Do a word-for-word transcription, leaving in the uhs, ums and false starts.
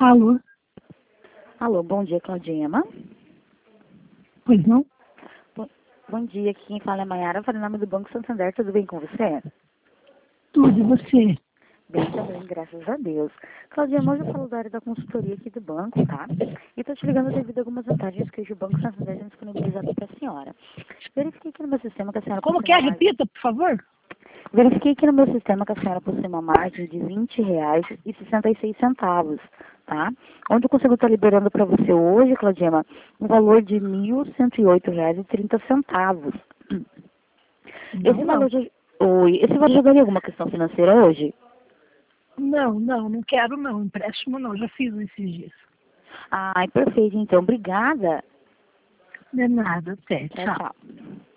Alô? Alô, bom dia, Claudema. Pois não? Bom, bom dia, aqui quem fala é Maiara, fala em nome do Banco Santander, tudo bem com você? Tudo, e você? Bem também, graças a Deus. Claudema, hoje eu falo da área da consultoria aqui do banco, tá? E tô te ligando devido a algumas vantagens que hoje o Banco Santander tem disponibilizado para a senhora. Verifiquei aqui no meu sistema que a senhora Como possui que é? uma margem... Repita, por favor. Verifiquei aqui no meu sistema que a senhora possui uma margem de vinte reais e sessenta e seis centavos, tá? Onde eu consigo estar liberando para você hoje, Claudema, um valor de mil cento e oito reais e trinta centavos. Não, Esse não. valor de... Oi, esse valor jogaria alguma questão financeira hoje? Não, não, não quero não. Empréstimo não, já fiz esses dias. Ai, perfeito, então. Obrigada. De nada, até. Tchau, Tchau. tchau.